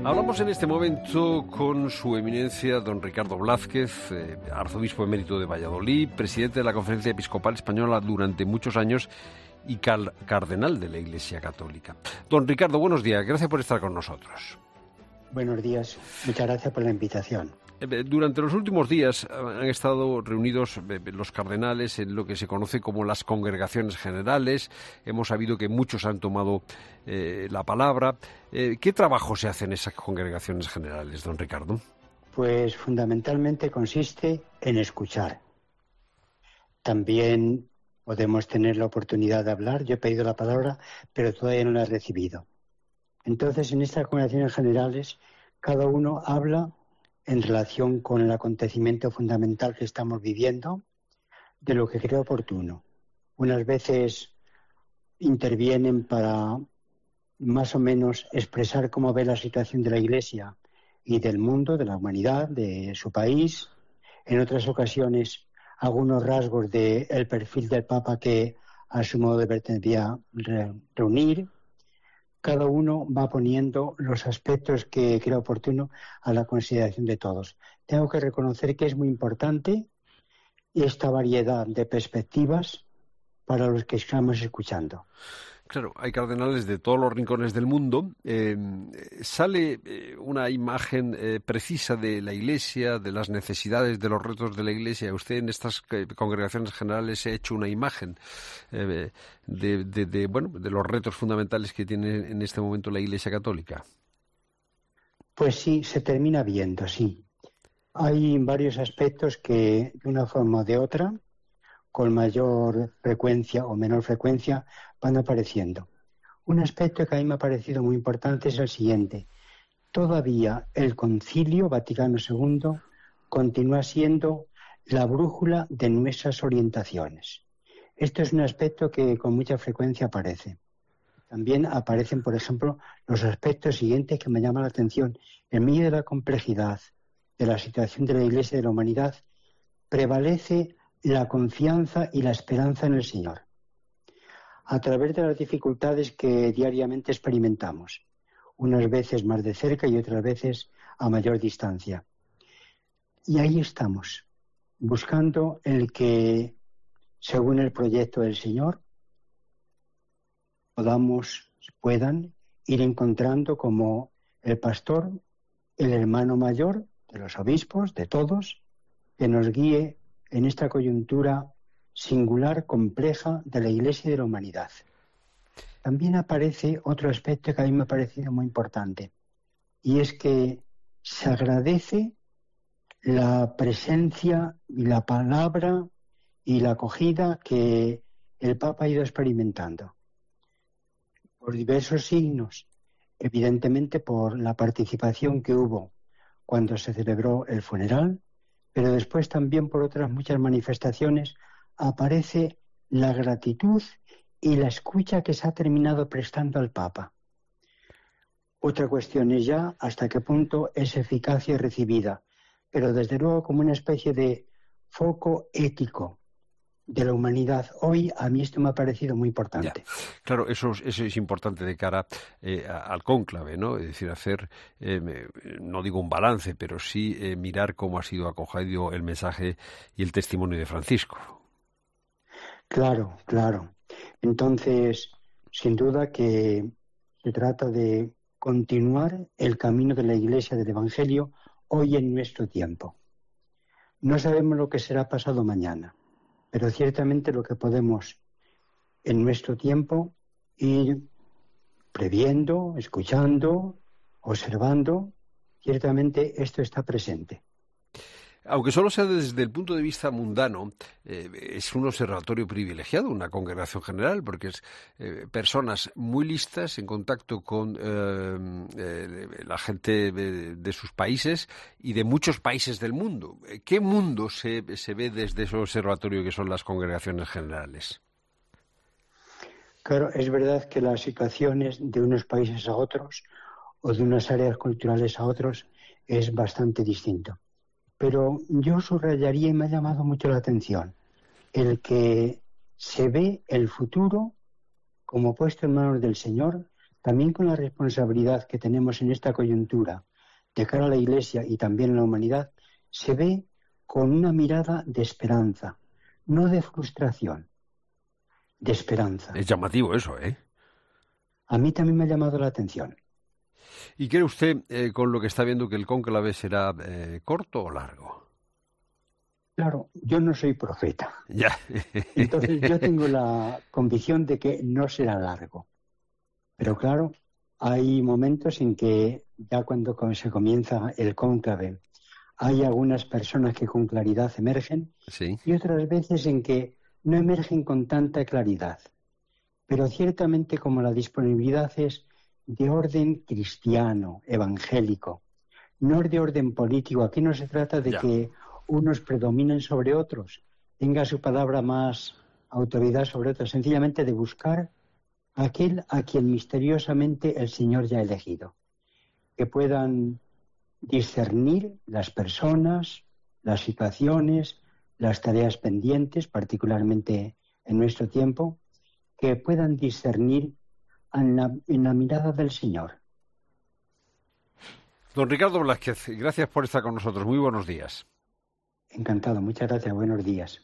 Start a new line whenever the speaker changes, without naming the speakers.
Hablamos en este momento con su eminencia, don Ricardo Blázquez, arzobispo emérito de Valladolid, presidente de la Conferencia Episcopal Española durante muchos años y cardenal de la Iglesia Católica. Don Ricardo, buenos días, gracias por estar con nosotros.
Buenos días, muchas gracias por la invitación.
Durante los últimos días han estado reunidos los cardenales en lo que se conoce como las congregaciones generales. Hemos sabido que muchos han tomado la palabra. ¿Qué trabajo se hace en esas congregaciones generales, don Ricardo?
Pues fundamentalmente consiste en escuchar. También podemos tener la oportunidad de hablar. Yo he pedido la palabra, pero todavía no la he recibido. Entonces, en estas congregaciones generales, cada uno habla en relación con el acontecimiento fundamental que estamos viviendo, de lo que cree oportuno. Unas veces intervienen para más o menos expresar cómo ve la situación de la Iglesia y del mundo, de la humanidad, de su país. En otras ocasiones, algunos rasgos del perfil del Papa que a su modo de ver tendría reunir. Cada uno va poniendo los aspectos que crea oportuno a la consideración de todos. Tengo que reconocer que es muy importante esta variedad de perspectivas para los que estamos escuchando.
Claro, hay cardenales de todos los rincones del mundo. Sale una imagen precisa de la Iglesia, de las necesidades, de los retos de la Iglesia. Usted en estas congregaciones generales ha hecho una imagen de los retos fundamentales que tiene en este momento la Iglesia Católica.
Pues sí, se termina viendo, sí. Hay varios aspectos que, de una forma o de otra, con mayor frecuencia o menor frecuencia, van apareciendo. Un aspecto que a mí me ha parecido muy importante es el siguiente. Todavía el Concilio Vaticano II continúa siendo la brújula de nuestras orientaciones. Esto es un aspecto que con mucha frecuencia aparece. También aparecen, por ejemplo, los aspectos siguientes que me llaman la atención. En medio de la complejidad de la situación de la Iglesia y de la humanidad, prevalece la confianza y la esperanza en el Señor. A través de las dificultades que diariamente experimentamos, unas veces más de cerca y otras veces a mayor distancia. Y ahí estamos, buscando el que, según el proyecto del Señor, puedan ir encontrando como el pastor, el hermano mayor de los obispos, de todos, que nos guíe en esta coyuntura singular, compleja de la Iglesia y de la humanidad. También aparece otro aspecto que a mí me ha parecido muy importante, y es que se agradece la presencia y la palabra y la acogida que el Papa ha ido experimentando, por diversos signos, evidentemente por la participación que hubo cuando se celebró el funeral, pero después también por otras muchas manifestaciones aparece la gratitud y la escucha que se ha terminado prestando al Papa. Otra cuestión es ya hasta qué punto es eficacia recibida, pero desde luego como una especie de foco ético de la humanidad. Hoy a mí esto me ha parecido muy importante.
Ya. Claro, eso es importante de cara al cónclave, ¿no? Es decir, hacer, no digo un balance, pero sí mirar cómo ha sido acogido el mensaje y el testimonio de Francisco.
Claro, claro. Entonces, sin duda que se trata de continuar el camino de la Iglesia del Evangelio hoy en nuestro tiempo. No sabemos lo que será pasado mañana, pero ciertamente lo que podemos en nuestro tiempo ir previendo, escuchando, observando, ciertamente esto está presente.
Aunque solo sea desde el punto de vista mundano, es un observatorio privilegiado, una congregación general, porque es personas muy listas, en contacto con la gente de sus países y de muchos países del mundo. ¿Qué mundo se ve desde ese observatorio que son las congregaciones generales?
Claro, es verdad que las situaciones de unos países a otros o de unas áreas culturales a otros es bastante distinto. Pero yo subrayaría y me ha llamado mucho la atención el que se ve el futuro como puesto en manos del Señor, también con la responsabilidad que tenemos en esta coyuntura de cara a la Iglesia y también a la humanidad, se ve con una mirada de esperanza, no de frustración, de esperanza.
Es llamativo eso, ¿eh?
A mí también me ha llamado la atención.
¿Y cree usted, con lo que está viendo, que el cónclave será corto o largo?
Claro, yo no soy profeta.
Ya.
Entonces yo tengo la convicción de que no será largo. Pero claro, hay momentos en que ya cuando se comienza el cónclave, hay algunas personas que con claridad emergen
Sí.
y otras veces en que no emergen con tanta claridad. Pero ciertamente como la disponibilidad es de orden cristiano, evangélico, no es de orden político. Aquí no se trata de
Ya.
que unos predominen sobre otros, tenga su palabra más autoridad sobre otros, sencillamente de buscar aquel a quien misteriosamente el Señor ya ha elegido, que puedan discernir las personas, las situaciones, las tareas pendientes, particularmente en nuestro tiempo, que puedan discernir en la mirada del Señor.
Don Ricardo Blázquez, gracias por estar con nosotros. Muy buenos días.
Encantado, muchas gracias, buenos días.